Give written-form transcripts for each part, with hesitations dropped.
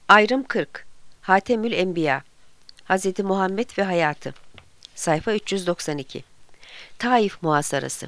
Ayrım 40. Hatemül Enbiya. Hz. Muhammed ve hayatı. Sayfa 392. Taif muhasarası.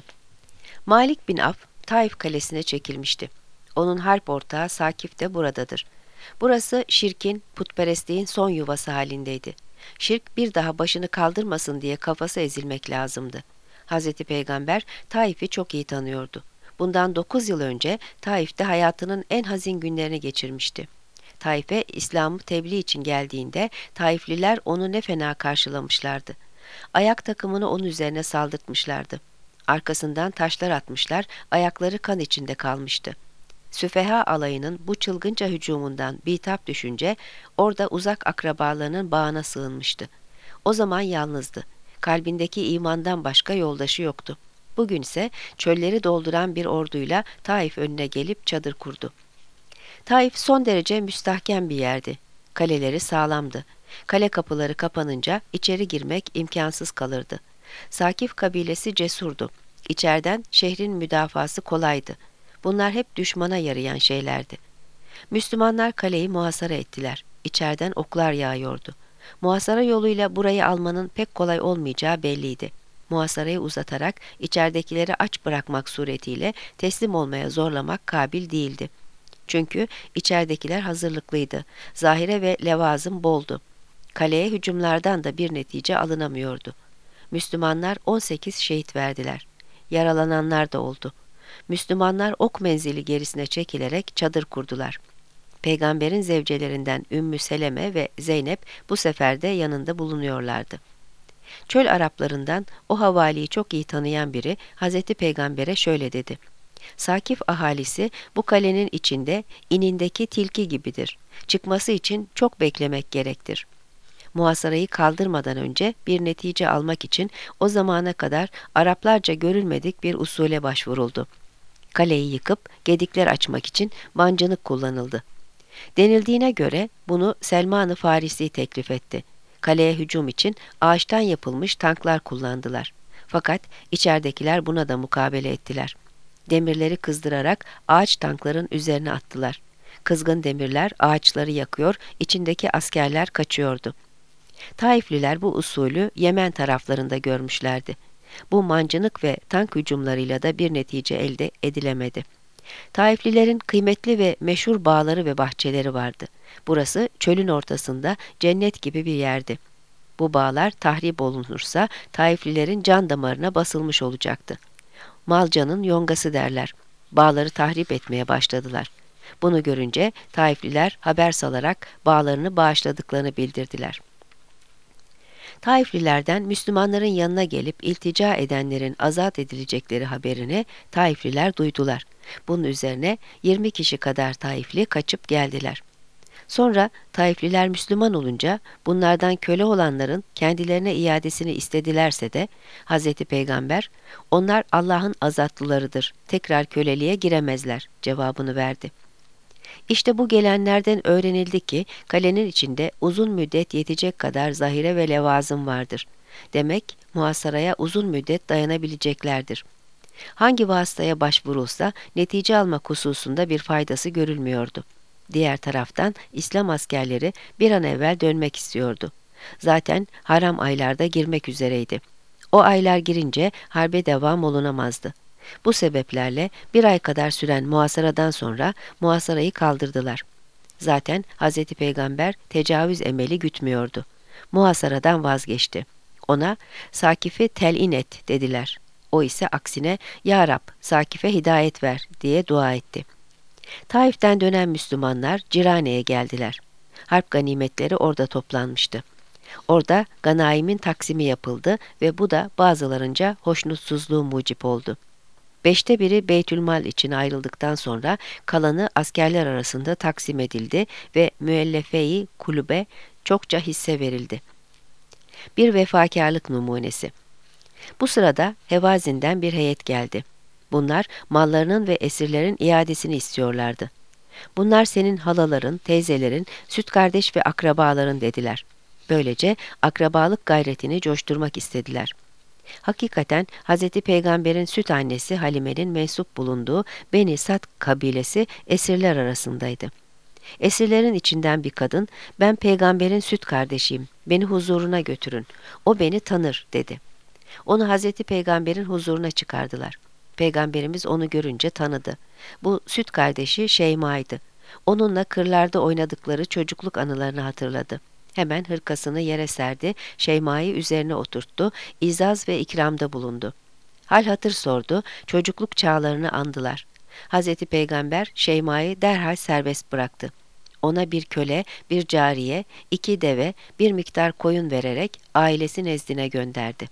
Malik bin Af, Taif kalesine çekilmişti. Onun harp ortağı Sakif de buradadır. Burası şirkin, putperestliğin son yuvası halindeydi. Şirk bir daha başını kaldırmasın diye kafası ezilmek lazımdı. Hz. Peygamber Taif'i çok iyi tanıyordu. Bundan 9 yıl önce Taif'te hayatının en hazin günlerini geçirmişti. Taif'e İslam'ı tebliğ için geldiğinde Taifliler onu ne fena karşılamışlardı. Ayak takımını onun üzerine saldırtmışlardı. Arkasından taşlar atmışlar, ayakları kan içinde kalmıştı. Süfeha alayının bu çılgınca hücumundan bitap düşünce orada uzak akrabalarının bağına sığınmıştı. O zaman yalnızdı. Kalbindeki imandan başka yoldaşı yoktu. Bugünse çölleri dolduran bir orduyla Taif önüne gelip çadır kurdu. Taif son derece müstahkem bir yerdi. Kaleleri sağlamdı. Kale kapıları kapanınca içeri girmek imkansız kalırdı. Sakif kabilesi cesurdu. İçeriden şehrin müdafası kolaydı. Bunlar hep düşmana yarayan şeylerdi. Müslümanlar kaleyi muhasara ettiler. İçeriden oklar yağıyordu. Muhasara yoluyla burayı almanın pek kolay olmayacağı belliydi. Muhasarayı uzatarak içeridekileri aç bırakmak suretiyle teslim olmaya zorlamak kabil değildi. Çünkü içeridekiler hazırlıklıydı. Zahire ve levazım boldu. Kaleye hücumlardan da bir netice alınamıyordu. Müslümanlar 18 şehit verdiler. Yaralananlar da oldu. Müslümanlar ok menzili gerisine çekilerek çadır kurdular. Peygamberin zevcelerinden Ümmü Seleme ve Zeynep bu sefer de yanında bulunuyorlardı. Çöl Araplarından o havaliyi çok iyi tanıyan biri Hazreti Peygamber'e şöyle dedi: Sakif ahalisi bu kalenin içinde inindeki tilki gibidir. Çıkması için çok beklemek gerektir. Muhasarayı kaldırmadan önce bir netice almak için o zamana kadar Araplarca görülmedik bir usule başvuruldu. Kaleyi yıkıp gedikler açmak için mancınık kullanıldı. Denildiğine göre bunu Selman-ı Farisi teklif etti. Kaleye hücum için ağaçtan yapılmış tanklar kullandılar. Fakat içeridekiler buna da mukabele ettiler. Demirleri kızdırarak ağaç tankların üzerine attılar. Kızgın demirler ağaçları yakıyor, içindeki askerler kaçıyordu. Taifliler bu usulü Yemen taraflarında görmüşlerdi. Bu mancınık ve tank hücumlarıyla da bir netice elde edilemedi. Taiflilerin kıymetli ve meşhur bağları ve bahçeleri vardı. Burası çölün ortasında cennet gibi bir yerdi. Bu bağlar tahrip olunursa Taiflilerin can damarına basılmış olacaktı. Malcanın yongası derler. Bağları tahrip etmeye başladılar. Bunu görünce Taifliler haber salarak bağlarını bağışladıklarını bildirdiler. Taiflilerden Müslümanların yanına gelip iltica edenlerin azat edilecekleri haberini Taifliler duydular. Bunun üzerine 20 kişi kadar Taifli kaçıp geldiler. Sonra Taifliler Müslüman olunca bunlardan köle olanların kendilerine iadesini istedilerse de Hz. Peygamber onlar Allah'ın azatlılarıdır, tekrar köleliğe giremezler cevabını verdi. İşte bu gelenlerden öğrenildi ki kalenin içinde uzun müddet yetecek kadar zahire ve levazım vardır. Demek muhasaraya uzun müddet dayanabileceklerdir. Hangi vasıtaya başvurulsa netice almak hususunda bir faydası görülmüyordu. Diğer taraftan İslam askerleri bir an evvel dönmek istiyordu. Zaten haram aylarda girmek üzereydi. O aylar girince harbe devam olunamazdı. Bu sebeplerle bir ay kadar süren muhasaradan sonra muhasarayı kaldırdılar. Zaten Hz. Peygamber tecavüz emeli gütmüyordu. Muhasaradan vazgeçti. Ona Sakif'i telin et dediler. O ise aksine Ya Rab Sakif'e hidayet ver diye dua etti. Taif'ten dönen Müslümanlar Cirane'ye geldiler. Harp ganimetleri orada toplanmıştı. Orada ganaimin taksimi yapıldı ve bu da bazılarınca hoşnutsuzluğu mucip oldu. 5'te biri Beytülmal için ayrıldıktan sonra kalanı askerler arasında taksim edildi ve müellefe-i kulübe çokça hisse verildi. Bir vefakarlık numunesi. Bu sırada Hevazin'den bir heyet geldi. Bunlar mallarının ve esirlerin iadesini istiyorlardı. Bunlar senin halaların, teyzelerin, süt kardeş ve akrabaların dediler. Böylece akrabalık gayretini coşturmak istediler. Hakikaten Hz. Peygamber'in süt annesi Halime'nin mensup bulunduğu Beni Sad kabilesi esirler arasındaydı. Esirlerin içinden bir kadın, "Ben peygamberin süt kardeşiyim, beni huzuruna götürün, o beni tanır," dedi. Onu Hazreti Peygamber'in huzuruna çıkardılar. Peygamberimiz onu görünce tanıdı. Bu süt kardeşi Şeyma'ydı. Onunla kırlarda oynadıkları çocukluk anılarını hatırladı. Hemen hırkasını yere serdi, Şeyma'yı üzerine oturttu, izaz ve ikramda bulundu. Hal hatır sordu, çocukluk çağlarını andılar. Hazreti Peygamber Şeyma'yı derhal serbest bıraktı. Ona bir köle, bir cariye, 2 deve, bir miktar koyun vererek ailesi nezdine gönderdi.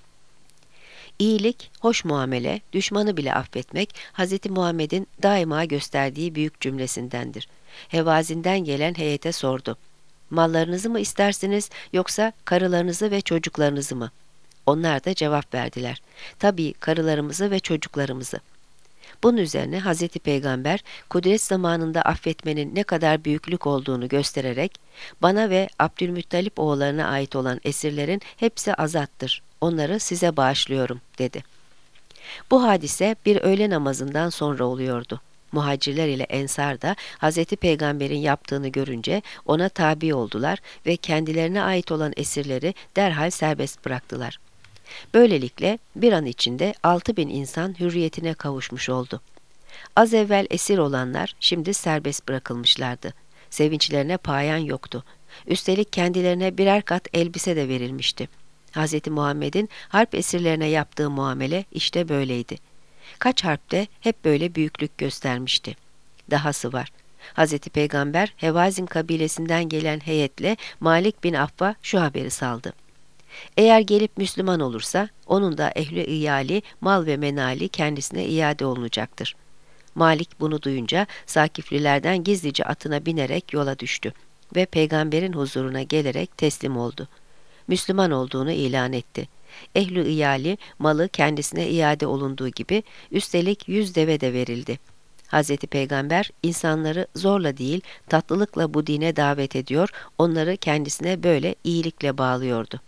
İyilik, hoş muamele, düşmanı bile affetmek, Hz. Muhammed'in daima gösterdiği büyük cümlesindendir. Hevazinden gelen heyete sordu. "Mallarınızı mı istersiniz yoksa karılarınızı ve çocuklarınızı mı?" Onlar da cevap verdiler. "Tabii karılarımızı ve çocuklarımızı." Bunun üzerine Hz. Peygamber, kudret zamanında affetmenin ne kadar büyüklük olduğunu göstererek, "Bana ve Abdülmuttalip oğullarına ait olan esirlerin hepsi azattır. Onları size bağışlıyorum," dedi. Bu hadise bir öğle namazından sonra oluyordu. Muhacirler ile Ensar da Hz. Peygamber'in yaptığını görünce ona tabi oldular ve kendilerine ait olan esirleri derhal serbest bıraktılar. Böylelikle bir an içinde 6.000 insan hürriyetine kavuşmuş oldu. Az evvel esir olanlar şimdi serbest bırakılmışlardı. Sevinçlerine payan yoktu. Üstelik kendilerine birer kat elbise de verilmişti. Hz. Muhammed'in harp esirlerine yaptığı muamele işte böyleydi. Kaç harpte hep böyle büyüklük göstermişti. Dahası var. Hz. Peygamber Hevazin kabilesinden gelen heyetle Malik bin Aff'a şu haberi saldı. Eğer gelip Müslüman olursa onun da ehli iyali, mal ve menali kendisine iade olunacaktır. Malik bunu duyunca Sakiflilerden gizlice atına binerek yola düştü ve peygamberin huzuruna gelerek teslim oldu. Müslüman olduğunu ilan etti. Ehli iyali, malı kendisine iade olunduğu gibi üstelik 100 deve de verildi. Hazreti Peygamber insanları zorla değil tatlılıkla bu dine davet ediyor, onları kendisine böyle iyilikle bağlıyordu.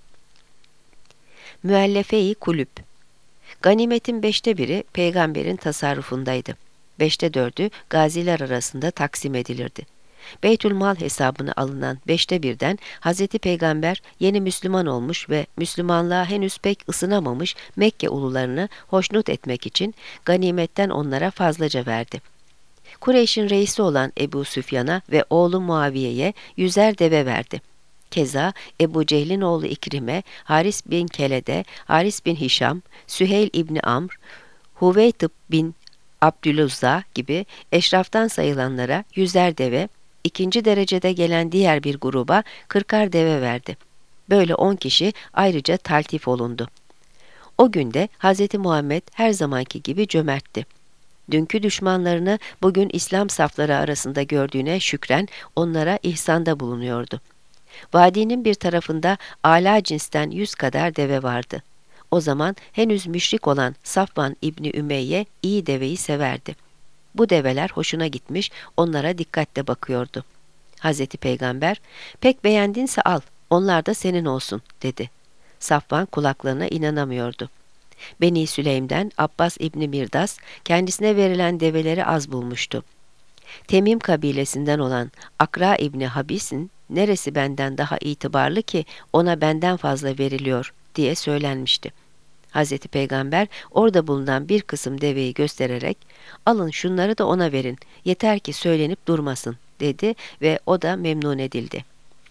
Müellefe-i kulüp. Ganimetin 1/5'i peygamberin tasarrufundaydı. 4'ü gaziler arasında taksim edilirdi. Beytülmal hesabına alınan 1/5'den Hazreti Peygamber yeni Müslüman olmuş ve Müslümanlığa henüz pek ısınamamış Mekke ulularını hoşnut etmek için ganimetten onlara fazlaca verdi. Kureyş'in reisi olan Ebu Süfyan'a ve oğlu Muaviye'ye 100'er deve verdi. Keza Ebu Cehil'in oğlu İkrim'e, Haris bin Kele'de, Haris bin Hişam, Süheyl İbni Amr, Huveytib bin Abdülüzza gibi eşraftan sayılanlara 100'er deve, ikinci derecede gelen diğer bir gruba 40'ar deve verdi. Böyle 10 kişi ayrıca taltif olundu. O günde Hz. Muhammed her zamanki gibi cömertti. Dünkü düşmanlarını bugün İslam safları arasında gördüğüne şükren onlara ihsanda bulunuyordu. Vadinin bir tarafında âlâ cinsten 100 kadar deve vardı. O zaman henüz müşrik olan Safvan İbni Ümeyye iyi deveyi severdi. Bu develer hoşuna gitmiş, onlara dikkatle bakıyordu. Hazreti Peygamber, "Pek beğendinse al, onlar da senin olsun," dedi. Safvan kulaklarına inanamıyordu. Beni Süleym'den Abbas İbni Mirdas kendisine verilen develeri az bulmuştu. Temim kabilesinden olan Akra İbni Habis'in neresi benden daha itibarlı ki ona benden fazla veriliyor diye söylenmişti. Hazreti Peygamber orada bulunan bir kısım deveyi göstererek "Alın şunları da ona verin, yeter ki söylenip durmasın," dedi ve o da memnun edildi.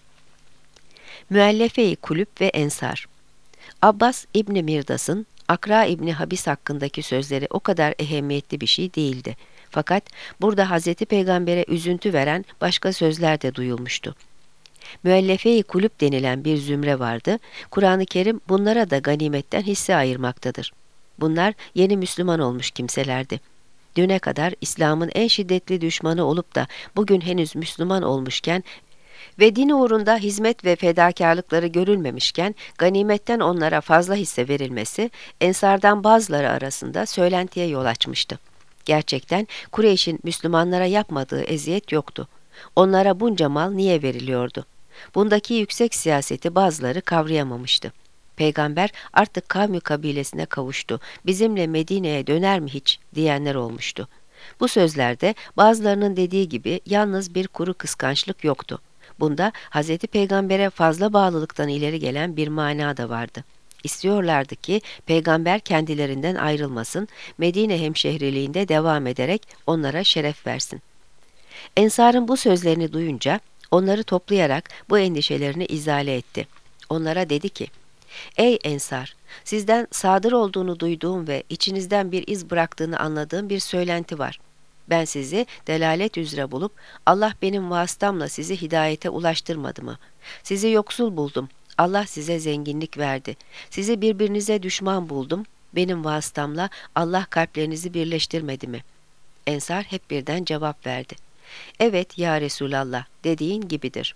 Müellefe-i kulüp ve ensar. Abbas İbni Mirdas'ın Akra İbni Habis hakkındaki sözleri o kadar ehemmiyetli bir şey değildi. Fakat burada Hazreti Peygamber'e üzüntü veren başka sözler de duyulmuştu. Müellefe-i kulüp denilen bir zümre vardı. Kur'an-ı Kerim bunlara da ganimetten hisse ayırmaktadır. Bunlar yeni Müslüman olmuş kimselerdi. Düne kadar İslam'ın en şiddetli düşmanı olup da bugün henüz Müslüman olmuşken ve din uğrunda hizmet ve fedakarlıkları görülmemişken ganimetten onlara fazla hisse verilmesi ensardan bazıları arasında söylentiye yol açmıştı. Gerçekten Kureyş'in Müslümanlara yapmadığı eziyet yoktu. Onlara bunca mal niye veriliyordu? Bundaki yüksek siyaseti bazıları kavrayamamıştı. Peygamber artık kavmi kabilesine kavuştu, bizimle Medine'ye döner mi hiç diyenler olmuştu. Bu sözlerde bazılarının dediği gibi yalnız bir kuru kıskançlık yoktu. Bunda Hz. Peygamber'e fazla bağlılıktan ileri gelen bir mana da vardı. İstiyorlardı ki peygamber kendilerinden ayrılmasın, Medine hemşehriliğinde devam ederek onlara şeref versin. Ensar'ın bu sözlerini duyunca onları toplayarak bu endişelerini izale etti. Onlara dedi ki, "Ey Ensar! Sizden sadır olduğunu duyduğum ve içinizden bir iz bıraktığını anladığım bir söylenti var. Ben sizi delalet üzere bulup Allah benim vasıtamla sizi hidayete ulaştırmadı mı? Sizi yoksul buldum. Allah size zenginlik verdi. Sizi birbirinize düşman buldum. Benim vasıtamla Allah kalplerinizi birleştirmedi mi?" Ensar hep birden cevap verdi. "Evet ya Resulallah, dediğin gibidir."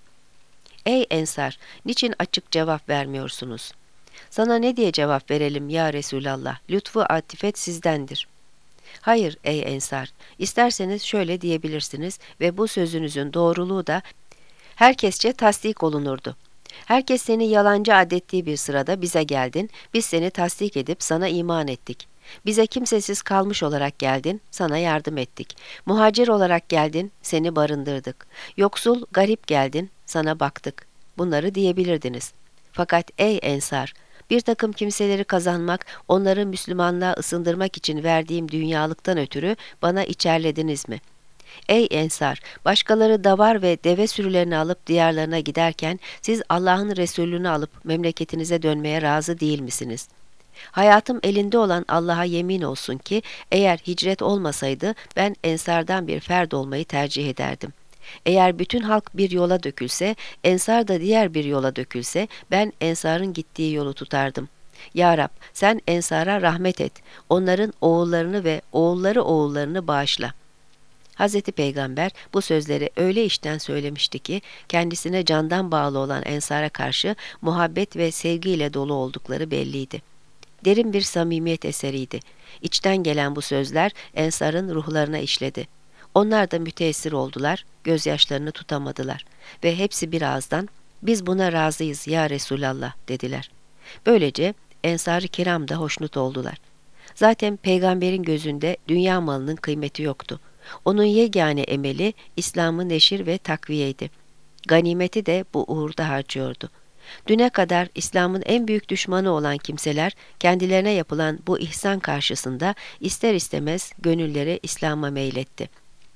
"Ey Ensar, niçin açık cevap vermiyorsunuz?" "Sana ne diye cevap verelim ya Resulallah, lütfu atifet sizdendir." "Hayır ey Ensar, isterseniz şöyle diyebilirsiniz ve bu sözünüzün doğruluğu da herkesçe tasdik olunurdu. Herkes seni yalancı adettiği bir sırada bize geldin, biz seni tasdik edip sana iman ettik. Bize kimsesiz kalmış olarak geldin, sana yardım ettik. Muhacir olarak geldin, seni barındırdık. Yoksul, garip geldin, sana baktık. Bunları diyebilirdiniz. Fakat ey Ensar, bir takım kimseleri kazanmak, onları Müslümanlığa ısındırmak için verdiğim dünyalıktan ötürü bana içerlediniz mi? Ey Ensar! Başkaları davar ve deve sürülerini alıp diyarlarına giderken siz Allah'ın Resulünü alıp memleketinize dönmeye razı değil misiniz? Hayatım elinde olan Allah'a yemin olsun ki eğer hicret olmasaydı ben Ensardan bir ferd olmayı tercih ederdim. Eğer bütün halk bir yola dökülse, Ensar da diğer bir yola dökülse ben Ensar'ın gittiği yolu tutardım. Ya Rab, sen Ensar'a rahmet et, onların oğullarını ve oğullarını bağışla." Hazreti Peygamber bu sözleri öyle içten söylemişti ki kendisine candan bağlı olan Ensar'a karşı muhabbet ve sevgiyle dolu oldukları belliydi. Derin bir samimiyet eseriydi. İçten gelen bu sözler Ensar'ın ruhlarına işledi. Onlar da müteessir oldular, gözyaşlarını tutamadılar ve hepsi bir ağızdan "Biz buna razıyız ya Resulallah" dediler. Böylece Ensar-ı Kiram da hoşnut oldular. Zaten peygamberin gözünde dünya malının kıymeti yoktu. Onun yegane emeli İslam'ı neşir ve takviyeydi. Ganimeti de bu uğurda harcıyordu. Düne kadar İslam'ın en büyük düşmanı olan kimseler kendilerine yapılan bu ihsan karşısında ister istemez gönülleri İslam'a meyletti.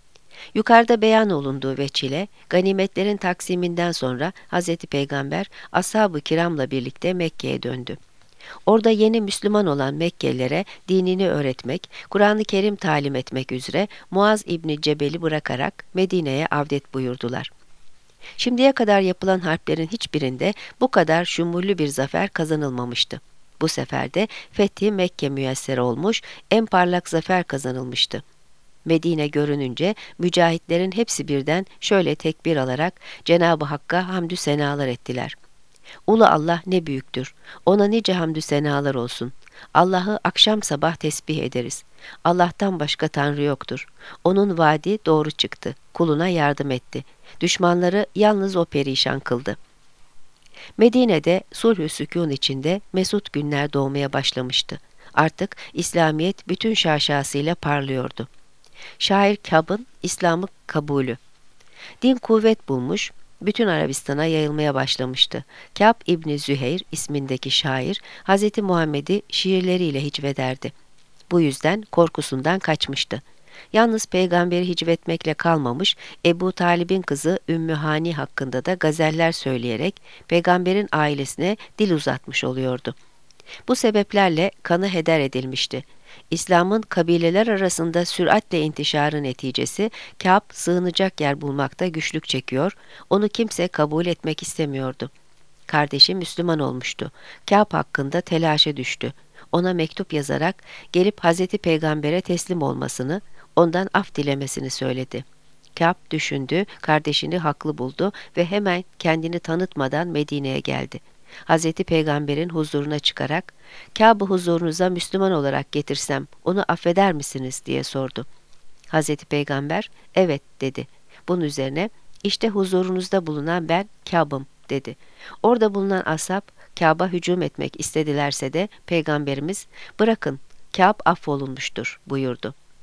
Yukarıda beyan olunduğu veçile ganimetlerin taksiminden sonra Hz. Peygamber ashab-ı kiramla birlikte Mekke'ye döndü. Orada yeni Müslüman olan Mekkelilere dinini öğretmek, Kur'an-ı Kerim talim etmek üzere Muaz İbni Cebel'i bırakarak Medine'ye avdet buyurdular. Şimdiye kadar yapılan harplerin hiçbirinde bu kadar şumullü bir zafer kazanılmamıştı. Bu sefer de Fethi Mekke müyesser olmuş, en parlak zafer kazanılmıştı. Medine görününce mücahitlerin hepsi birden şöyle tekbir alarak Cenab-ı Hakk'a hamdü senalar ettiler. Ulu Allah ne büyüktür. Ona nice hamdü senalar olsun. Allah'ı akşam sabah tesbih ederiz. Allah'tan başka Tanrı yoktur. Onun vaadi doğru çıktı. Kuluna yardım etti. Düşmanları yalnız o perişan kıldı. Medine'de sulh-ü sükûn içinde mesut günler doğmaya başlamıştı. Artık İslamiyet bütün şaşasıyla parlıyordu. Şair Kâb'ın İslam'ı kabulü. Din kuvvet bulmuş, bütün Arabistan'a yayılmaya başlamıştı. Kâb İbni Züheyr ismindeki şair, Hz. Muhammed'i şiirleriyle hicvederdi. Bu yüzden korkusundan kaçmıştı. Yalnız peygamberi hicvetmekle kalmamış, Ebu Talib'in kızı Ümmü Hani hakkında da gazeller söyleyerek peygamberin ailesine dil uzatmış oluyordu. Bu sebeplerle kanı heder edilmişti. İslam'ın kabileler arasında süratle intişarı neticesi Kâb sığınacak yer bulmakta güçlük çekiyor, onu kimse kabul etmek istemiyordu. Kardeşi Müslüman olmuştu. Kâb hakkında telaşa düştü. Ona mektup yazarak gelip Hazreti Peygamber'e teslim olmasını, ondan af dilemesini söyledi. Kâb düşündü, kardeşini haklı buldu ve hemen kendini tanıtmadan Medine'ye geldi. Hazreti Peygamber'in huzuruna çıkarak, "Kâb'ı huzurunuza Müslüman olarak getirsem onu affeder misiniz?" diye sordu. Hazreti Peygamber, "Evet" dedi. Bunun üzerine, "İşte huzurunuzda bulunan ben Kâb'ım" dedi. Orada bulunan ashab, Kâb'a hücum etmek istedilerse de Peygamberimiz, "Bırakın, Kâb affolunmuştur" buyurdu.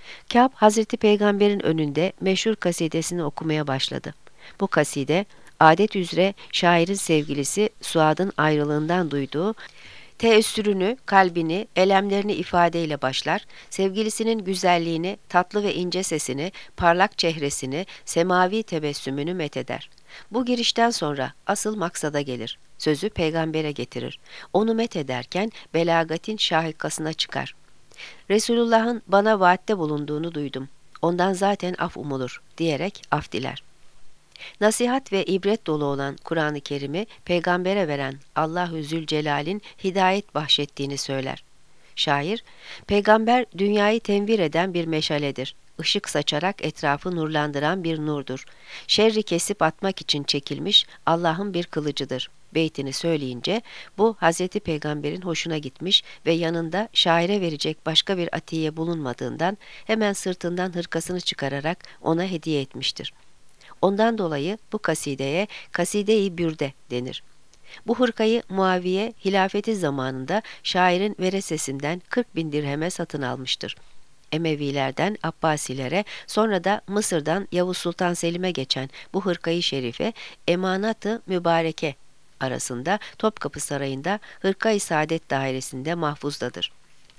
Kâb, Hazreti Peygamber'in önünde meşhur kasidesini okumaya başladı. Bu kaside, adet üzere şairin sevgilisi Suad'ın ayrılığından duyduğu teessürünü, kalbini, elemlerini ifadeyle başlar, sevgilisinin güzelliğini, tatlı ve ince sesini, parlak çehresini, semavi tebessümünü metheder. Bu girişten sonra asıl maksada gelir. Sözü peygambere getirir. Onu methederken belagatin şahikasına çıkar. Resulullah'ın bana vaatte bulunduğunu duydum. Ondan zaten af umulur diyerek af diler. Nasihat ve ibret dolu olan Kur'an-ı Kerim'i peygambere veren Allahu Zülcelal'in hidayet bahşettiğini söyler. Şair, peygamber dünyayı tenvir eden bir meşaledir. Işık saçarak etrafı nurlandıran bir nurdur. Şerri kesip atmak için çekilmiş Allah'ın bir kılıcıdır. Beytini söyleyince bu Hazreti Peygamber'in hoşuna gitmiş ve yanında şaire verecek başka bir atiye bulunmadığından hemen sırtından hırkasını çıkararak ona hediye etmiştir. Ondan dolayı bu kasideye Kaside-i Bürde denir. Bu hırkayı Muaviye hilafeti zamanında şairin veresesinden 40 bin dirheme satın almıştır. Emevilerden Abbasilere, sonra da Mısır'dan Yavuz Sultan Selim'e geçen bu hırkayı şerife Emanat-ı Mübareke arasında Topkapı Sarayı'nda Hırka-i Saadet dairesinde mahfuzdadır.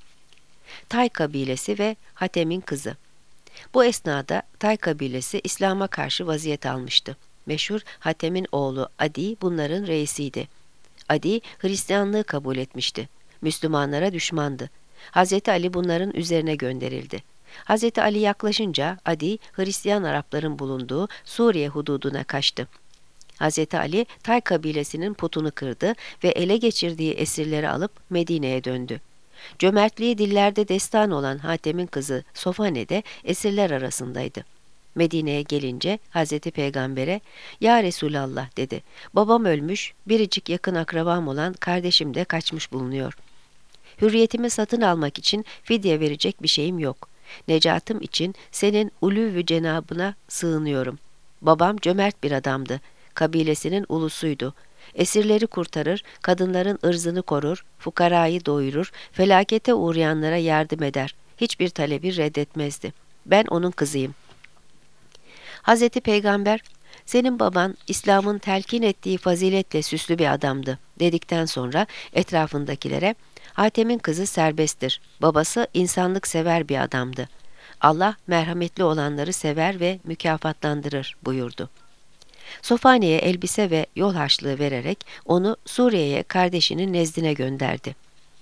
Tay kabilesi ve Hatem'in kızı. Bu esnada Tay kabilesi İslam'a karşı vaziyet almıştı. Meşhur Hatem'in oğlu Adi bunların reisiydi. Adi Hristiyanlığı kabul etmişti. Müslümanlara düşmandı. Hazreti Ali bunların üzerine gönderildi. Hazreti Ali yaklaşınca Adi Hristiyan Arapların bulunduğu Suriye hududuna kaçtı. Hazreti Ali Tay kabilesinin putunu kırdı ve ele geçirdiği esirleri alıp Medine'ye döndü. Cömertliği dillerde destan olan Hatem'in kızı Sofane de esirler arasındaydı. Medine'ye gelince Hazreti Peygamber'e "Ya Resulallah" dedi. "Babam ölmüş, biricik yakın akrabam olan kardeşim de kaçmış bulunuyor. Hürriyetimi satın almak için fidye verecek bir şeyim yok. Necatım için senin ulûv-ü cenabına sığınıyorum. Babam cömert bir adamdı. Kabilesinin ulusuydu. Esirleri kurtarır, kadınların ırzını korur, fukarayı doyurur, felakete uğrayanlara yardım eder. Hiçbir talebi reddetmezdi. Ben onun kızıyım." Hazreti Peygamber, "Senin baban İslam'ın telkin ettiği faziletle süslü bir adamdı" dedikten sonra etrafındakilere, "Hatem'in kızı serbesttir. Babası insanlık sever bir adamdı. Allah merhametli olanları sever ve mükafatlandırır" buyurdu. Sofane'ye elbise ve yol harçlığı vererek onu Suriye'ye kardeşinin nezdine gönderdi.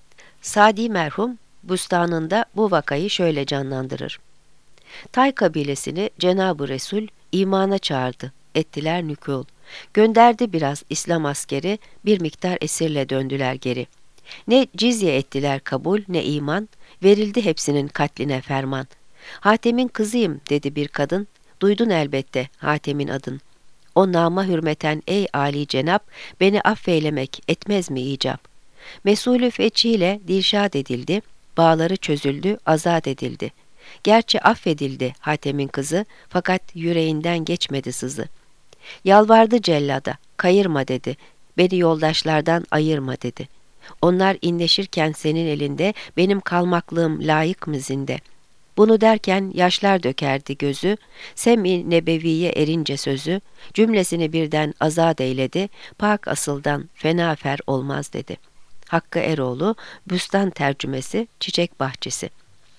Sadi merhum Bustanı'nda bu vakayı şöyle canlandırır. Tay kabilesini Cenab-ı Resul imana çağırdı. Ettiler nükûl. Gönderdi biraz İslam askeri, bir miktar esirle döndüler geri. Ne cizye ettiler kabul, ne iman, verildi hepsinin katline ferman. "Hatem'in kızıyım" dedi bir kadın, "duydun elbette Hatem'in adın. O nama hürmeten ey âli cenap, beni affeylemek etmez mi icap? Mesulü feçhiyle dilşad edildi, bağları çözüldü, azat edildi. Gerçi affedildi Hatem'in kızı, fakat yüreğinden geçmedi sızı. Yalvardı cellada, kayırma dedi, beni yoldaşlardan ayırma dedi. Onlar inleşirken senin elinde, benim kalmaklığım layık mı zinde? Bunu derken yaşlar dökerdi gözü, Sem-i Nebevi'ye erince sözü, cümlesini birden azat eyledi, pak asıldan fena fer olmaz dedi. Hakkı Eroğlu, Büstan tercümesi, Çiçek Bahçesi.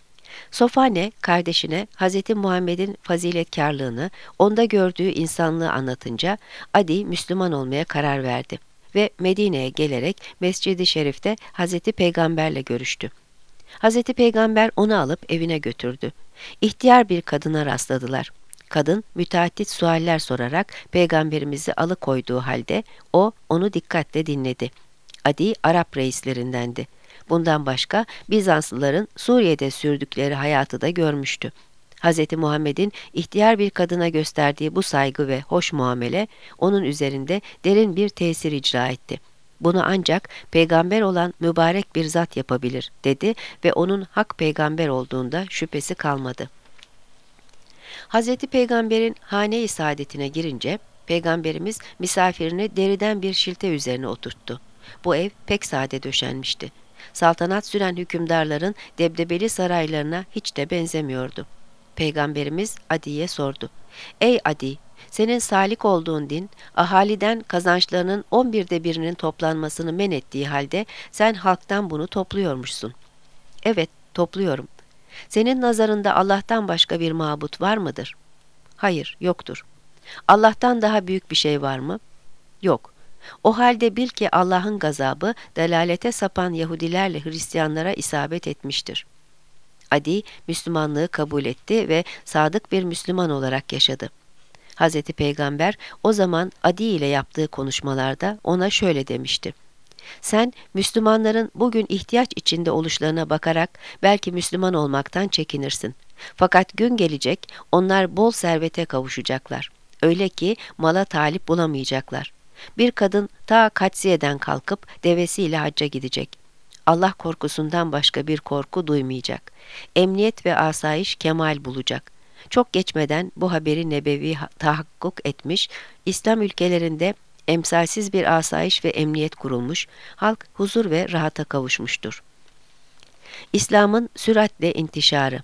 Sofane kardeşine Hz. Muhammed'in faziletkarlığını, onda gördüğü insanlığı anlatınca Adi Müslüman olmaya karar verdi ve Medine'ye gelerek Mescid-i Şerif'te Hz. Peygamberle görüştü. Hz. Peygamber onu alıp evine götürdü. İhtiyar bir kadına rastladılar. Kadın müteaddit sualler sorarak peygamberimizi alıkoyduğu halde o onu dikkatle dinledi. Adi Arap reislerindendi. Bundan başka Bizanslıların Suriye'de sürdükleri hayatı da görmüştü. Hz. Muhammed'in ihtiyar bir kadına gösterdiği bu saygı ve hoş muamele onun üzerinde derin bir tesir icra etti. "Bunu ancak peygamber olan mübarek bir zat yapabilir" dedi ve onun hak peygamber olduğunda şüphesi kalmadı. Hz. Peygamber'in hane-i saadetine girince peygamberimiz misafirini deriden bir şilte üzerine oturttu. Bu ev pek sade döşenmişti. Saltanat süren hükümdarların debdebeli saraylarına hiç de benzemiyordu. Peygamberimiz Adi'ye sordu. Ey Adi, senin salik olduğun din, ahaliden kazançlarının 1/11'inin toplanmasını men ettiği halde sen halktan bunu topluyormuşsun. Evet, topluyorum. Senin nazarında Allah'tan başka bir mabut var mıdır? Hayır, yoktur. Allah'tan daha büyük bir şey var mı? Yok. O halde bil ki Allah'ın gazabı delalete sapan Yahudilerle Hristiyanlara isabet etmiştir. Adi, Müslümanlığı kabul etti ve sadık bir Müslüman olarak yaşadı. Hz. Peygamber o zaman Adi ile yaptığı konuşmalarda ona şöyle demişti. Sen Müslümanların bugün ihtiyaç içinde oluşlarına bakarak belki Müslüman olmaktan çekinirsin. Fakat gün gelecek onlar bol servete kavuşacaklar. Öyle ki mala talip bulamayacaklar. Bir kadın ta Katsiye'den kalkıp devesiyle hacca gidecek. Allah korkusundan başka bir korku duymayacak. Emniyet ve asayiş kemal bulacak. Çok geçmeden bu haberi nebevi tahakkuk etmiş, İslam ülkelerinde emsalsiz bir asayiş ve emniyet kurulmuş, halk huzur ve rahata kavuşmuştur. İslam'ın süratle intişarı.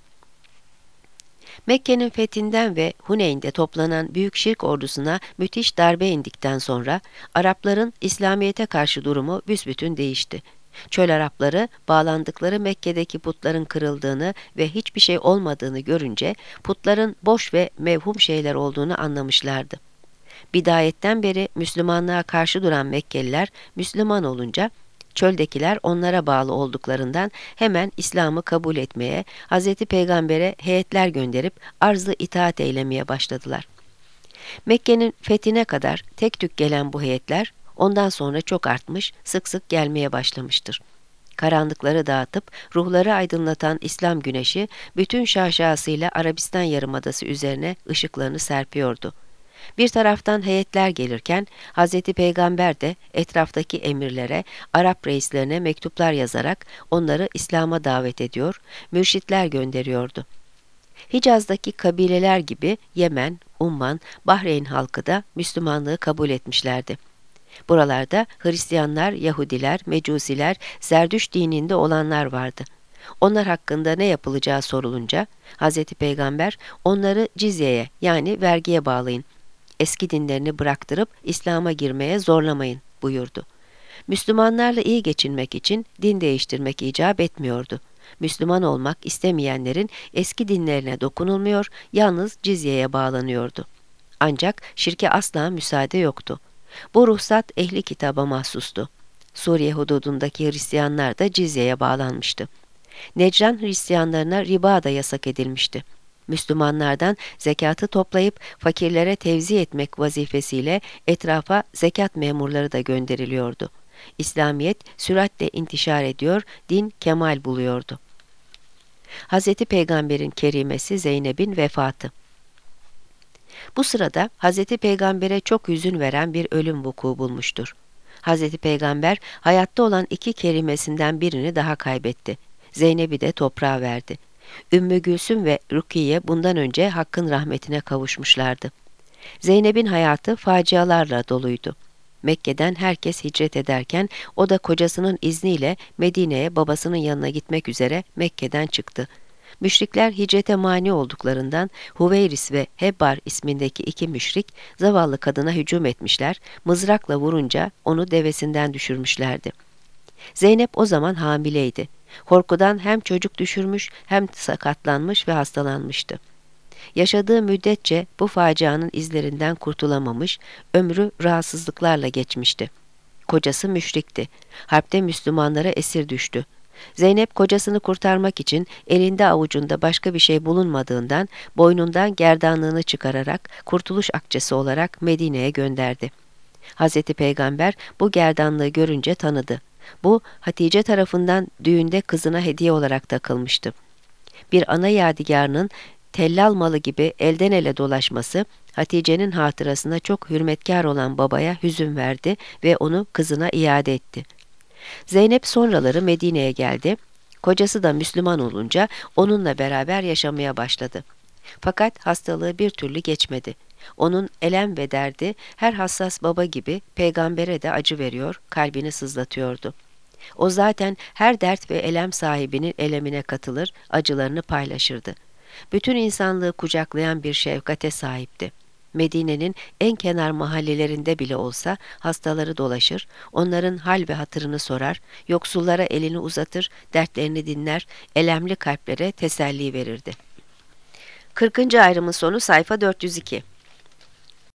Mekke'nin fethinden ve Huneyn'de toplanan büyük şirk ordusuna müthiş darbe indikten sonra Arapların İslamiyet'e karşı durumu büsbütün değişti. Çöl Arapları bağlandıkları Mekke'deki putların kırıldığını ve hiçbir şey olmadığını görünce putların boş ve mevhum şeyler olduğunu anlamışlardı. Bidayetten beri Müslümanlığa karşı duran Mekkeliler Müslüman olunca çöldekiler onlara bağlı olduklarından hemen İslam'ı kabul etmeye, Hz. Peygamber'e heyetler gönderip arz-ı itaat eylemeye başladılar. Mekke'nin fethine kadar tek tük gelen bu heyetler ondan sonra çok artmış, sık sık gelmeye başlamıştır. Karanlıkları dağıtıp ruhları aydınlatan İslam güneşi bütün şaşasıyla Arabistan Yarımadası üzerine ışıklarını serpiyordu. Bir taraftan heyetler gelirken Hz. Peygamber de etraftaki emirlere, Arap reislerine mektuplar yazarak onları İslam'a davet ediyor, mürşitler gönderiyordu. Hicaz'daki kabileler gibi Yemen, Umman, Bahreyn halkı da Müslümanlığı kabul etmişlerdi. Buralarda Hristiyanlar, Yahudiler, Mecusiler, Zerdüşt dininde olanlar vardı. Onlar hakkında ne yapılacağı sorulunca Hz. Peygamber onları cizyeye yani vergiye bağlayın. Eski dinlerini bıraktırıp İslam'a girmeye zorlamayın buyurdu. Müslümanlarla iyi geçinmek için din değiştirmek icap etmiyordu. Müslüman olmak istemeyenlerin eski dinlerine dokunulmuyor, yalnız cizyeye bağlanıyordu. Ancak şirke asla müsaade yoktu. Bu ruhsat ehli kitaba mahsustu. Suriye hududundaki Hristiyanlar da cizyeye bağlanmıştı. Necran Hristiyanlarına riba da yasak edilmişti. Müslümanlardan zekatı toplayıp fakirlere tevzi etmek vazifesiyle etrafa zekat memurları da gönderiliyordu. İslamiyet süratle intişar ediyor, din kemal buluyordu. Hz. Peygamber'in kerimesi Zeynep'in vefatı. Bu sırada Hz. Peygamber'e çok hüzün veren bir ölüm vuku bulmuştur. Hz. Peygamber hayatta olan 2 kerimesinden birini daha kaybetti. Zeynep'i de toprağa verdi. Ümmü Gülsüm ve Rukiye bundan önce Hakk'ın rahmetine kavuşmuşlardı. Zeynep'in hayatı facialarla doluydu. Mekke'den herkes hicret ederken o da kocasının izniyle Medine'ye babasının yanına gitmek üzere Mekke'den çıktı. Müşrikler hicrete mani olduklarından Huveyris ve Hebbar ismindeki 2 müşrik zavallı kadına hücum etmişler, mızrakla vurunca onu devesinden düşürmüşlerdi. Zeynep o zaman hamileydi. Korkudan hem çocuk düşürmüş hem sakatlanmış ve hastalanmıştı. Yaşadığı müddetçe bu facianın izlerinden kurtulamamış, ömrü rahatsızlıklarla geçmişti. Kocası müşrikti. Harpte Müslümanlara esir düştü. Zeynep kocasını kurtarmak için elinde avucunda başka bir şey bulunmadığından boynundan gerdanlığını çıkararak kurtuluş akçesi olarak Medine'ye gönderdi. Hz. Peygamber bu gerdanlığı görünce tanıdı. Bu Hatice tarafından düğünde kızına hediye olarak takılmıştı. Bir ana yadigarının tellal malı gibi elden ele dolaşması Hatice'nin hatırasına çok hürmetkar olan babaya hüzün verdi ve onu kızına iade etti. Zeynep sonraları Medine'ye geldi. Kocası da Müslüman olunca onunla beraber yaşamaya başladı. Fakat hastalığı bir türlü geçmedi. Onun elem ve derdi her hassas baba gibi peygambere de acı veriyor, kalbini sızlatıyordu. O zaten her dert ve elem sahibinin elemine katılır, acılarını paylaşırdı. Bütün insanlığı kucaklayan bir şefkate sahipti. Medine'nin en kenar mahallelerinde bile olsa hastaları dolaşır, onların hal ve hatırını sorar, yoksullara elini uzatır, dertlerini dinler, elemli kalplere teselli verirdi. 40. ayrımın sonu sayfa 402.